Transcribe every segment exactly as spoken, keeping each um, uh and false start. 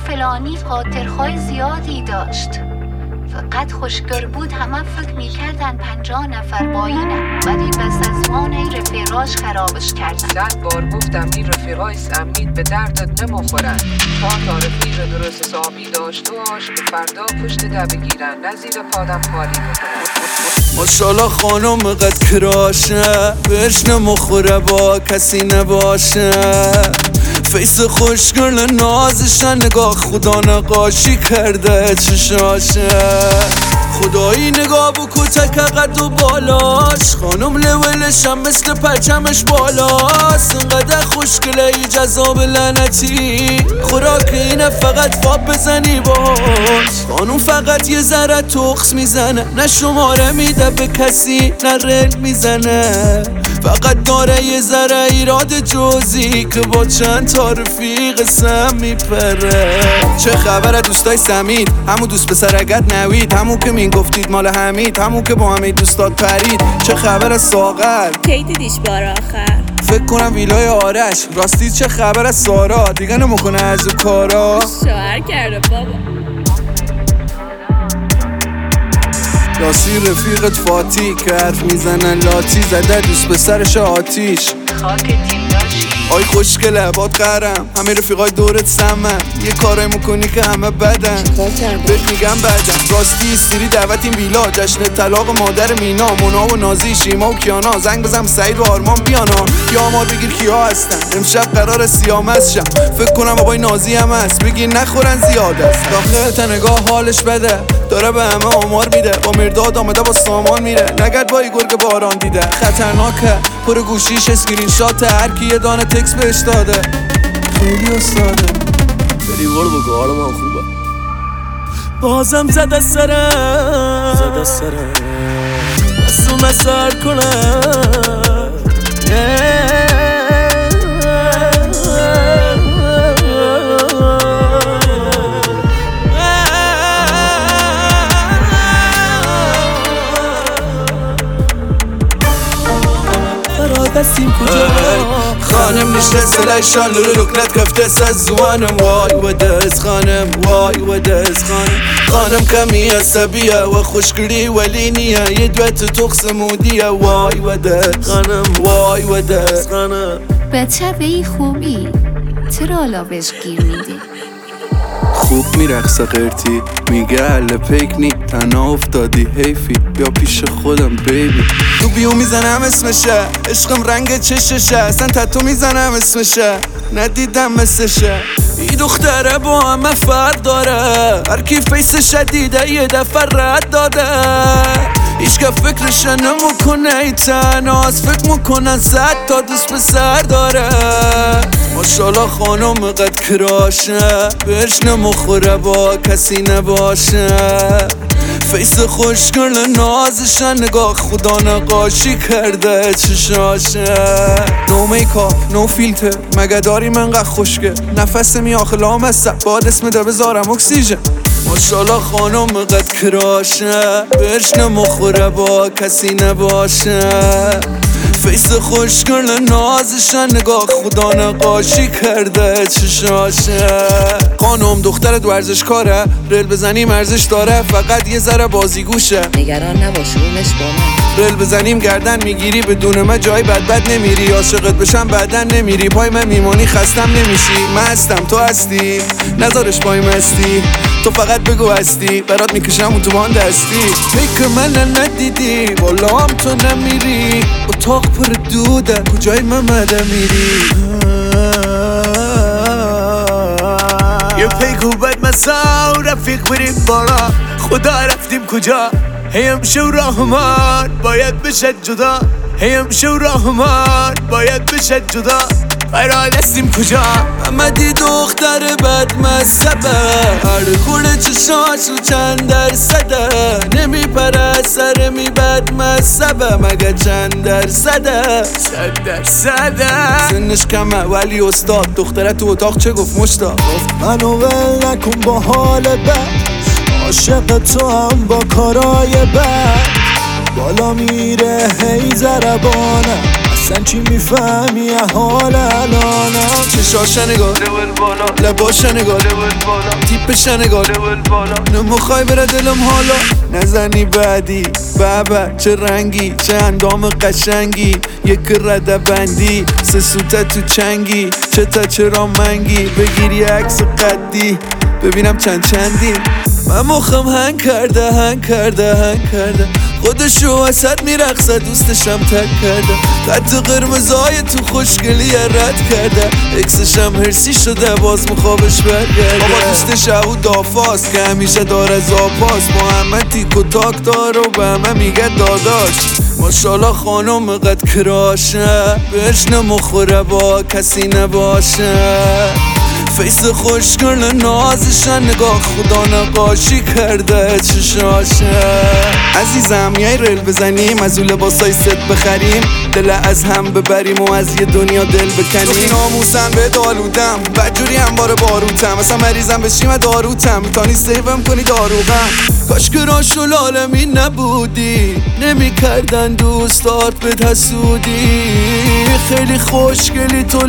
فلانی خاطرهای زیادی داشت، فقط خوشگر بود. همه فکر میکردن پنجاه نفر با اینه، ولی بس از ما این رفیقاش خرابش کردن. صد بار گفتم این رفیقای سمید به دردت نمیخورن. تا تا رفیق درست حسابی داشت باش که فردا پشت ده بگیرن، نزیر پادم خالی بکنن. ماشالله خانم قد کراشه، بهش نمخوره با کسی نباشه. فیس خوشگل نازشن، نگاه خدا نقاشی کرده چشاشه. خدایی نگاه بکو تک قد و بالاش، خانم لولش هم مثل پرچمش بالاست. انقدر خوشگله ای جذاب لعنتی، خوراک اینه فقط فاب بزنی باش. خانم فقط یه ذره تخس میزنه، نه شماره میده به کسی نه رل میزنه. فقط داره یه ذره ایراد جزئی که با چند تا رفیق سم میپره. چه خبره دوستای سمید، همون دوست پسر اگر نوید، همون که مین گفتید مال حمید، همون که با همه دوستات پرید. چه خبره ساغر، کی دیدیش بار آخر؟ فکر کنم ویلای آرش. راستی چه خبره سارا، دیگه نمیکنه از کارا؟ شوهر کرده بابا. راستی رفیقت فاتی که حرف میزنن لاتی، زده دوست پسرش آتیش. خاک تیم داشتی آی خوشگله باد قرم، همه رفیقای دورت سمن. یه کارای میکنی که همه بدن، بهت میگم بدن. راستی استری دعوت این ویلا، جشن طلاق مادر مینا، مونا و نازی، شیما و کیانا. زنگ بزن سعید و آرمان بیانا، یا آمار بگیر کیا هستن. امشب قرار سیامز شم، فکر کنم بابای نازی هم هست. بگیر نخورن زیاد است. داخل تا نگاه حالش بده، داره به همه آمار میده. با مرداد آمده با سامان میره، نگرد بایی گرگ باران دیده. خطرناکه پر گوشیش اسکرین شات، هر کی یه دانه تکس بهش داده. خیلی استاده بری برو بگو حال من خوبه. بازم زده سرم زده سرم دستو مسار کنم. دستیم کجا خانم نشسته لایشان لولو رکنت کفته از زوانم. وای و دست خانم، وای و دست خانم. خانم کمی عصبیه و خوشگلی ولی نیه، یه دوت تخص مودیه. وای و دست خانم، وای و دست خانم. بچه به این خوبی چرا حالا بهش گیر میدی؟ خوب میرقصه قرتی، میگه اهل پیک نی، تنها افتادی حیفی، بیا پیش خودم بیبی. تو بیو میزنم اسمشه، عشقم رنگ چششه، اصلا تتو میزنم اسمشه، ندیدم مثلشه. ای دختره با همه فرق داره، هر کی فیس شدیده یه دفعه رد داده. هیچ که فکرش نمیکنه ای تنهاست، فکر میکنن صد تا دوست پسر داره. ماشالله خانم قد کراشه، بهش نمخوره با کسی نباشه. فیس خوشگل نازشن، نگاه خدا نقاشی کرده چشاشه. نو میکاپ نو فیلتر، مگه داریم انقدر خوشگل؟ نفس می آخه لامصب، باد اسم ده بذارم اکسیژن. ماشالله خانم قد کراشه، بهش نمخوره با کسی نباشه. فیس خوشگل نازشن، نگاه خدا نقاشی کرده چشاشه. خانم دخترت ورزشکاره، رل بزنیم ارزش داره، فقط یه ذره بازیگوشه. نگران نباش رومش با من. رل بزنیم گردن میگیری، بدون من جای بد بد نمیری. عاشقت بشم بعدن نمیری، پای من میمانی خستم نمیشی. من هستم تو هستی، نذارش پای مستی. تو فقط بگو هستی، برات میکشم اون تو بان دستی. فکر من ندیدی، والا هم تو نمیری. اتاق پر دوده، کجای محمده میری؟ یه پیکو بد مسا و رفیق بریم بارا، خدا رفتیم کجا؟ هیم شو رحمان باید بشد جدا، هیم شو رحمان باید بشد جدا. قرار هستیم کجا؟ محمدی دختر بد مذهبه، هر خورده چشاش رو چند درصده. نمیپره سر می بد مذهبه، مگه چند درصده؟ صد درصده. سنش کمه ولی استاد، دختره تو اتاق چه گفت مشتاق؟ گفت منو ول نکن با حال بد، عاشق تو هم با کارای بد. بالا میره هی زربانه، اصلا چی میفهمی حال الانم؟ چشاش نگاه لباش نگاه تیپش نگاه نمیخوای بره دلم حالا نزنی بعدی بابا چه رنگی چه اندام قشنگی یک رده بندی سه سوته تو چنگی چه تا چرا منگی بگیری عکس قدی ببینم چند چندی من مخم هنگ کرده هنگ کرده هنگ کرده خودشو وسط میرقصه دوستشم تک کرده خط قرمزای تو خوشگلی رد کرده اکسشم هرسی شده باز مخوابش برگرده بابا دوستش او دافاست که همیشه داره زاپاس با همه تیک و تاک داره و به همه میگه داداش ماشالله خانم قد کراشه بهش نمخوره با کسی نباشه فیس خوشگل نازشن نگاه خدا نقاشی کرده چشاشه عزیزم میای ریل بزنیم از اون لباسای ست بخریم دل از هم ببریم و از یه دنیا دل بکنیم ناموسم به دالودم بدجوری هم باره باروتم اصلا مریضم بشیم داروتم میتانی سیوم کنی داروغم کاش که راش و لالمی نبودی نمی کردن دوستات به حسودی خیلی خوشگلی تو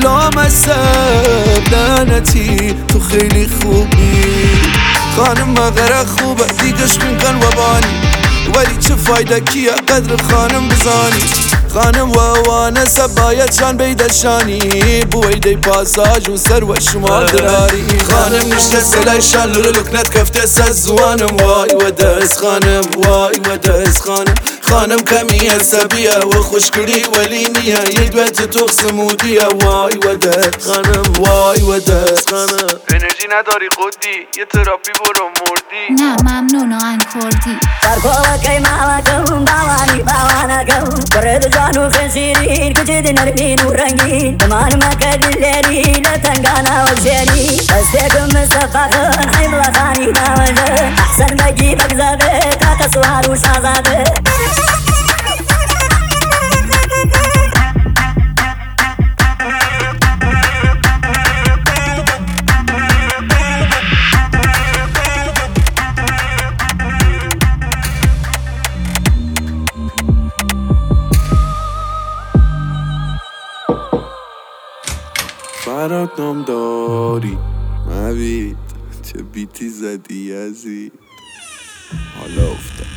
لامصب لعنتی تو خیلی خوبی خانم مغره خوبه دیگش میکن و بانی ولی چه فایده کیه قدر خانم بزانی خانم و وانسه باید شان بیدشانی بویده پاساج و سر و شما دراری خانم نشته سلای شان لولو لکنت کفته سزوانم وای و دست خانم وای و دست خانم خانم کمی عصبیه و خوشگلی ولی نیه یه دوت تو سمودیه وای و دست خانم وای و دست خانم انرژی نداری خودی یه تراپی برو مردی نه ممنون آهنگ کردی برکوه مالکم باوانی باوانکم برد جانو خسیرین کجد نرمین و رنگین دمان مکد لیری لتنگانا و شیری دستکم مصفاقن حیبلا خانی ناوزه احسن بگی بگزاده تا تسوار و شازاده فرات نام داری مبید چه بیتی زدی یزید حالا افتاد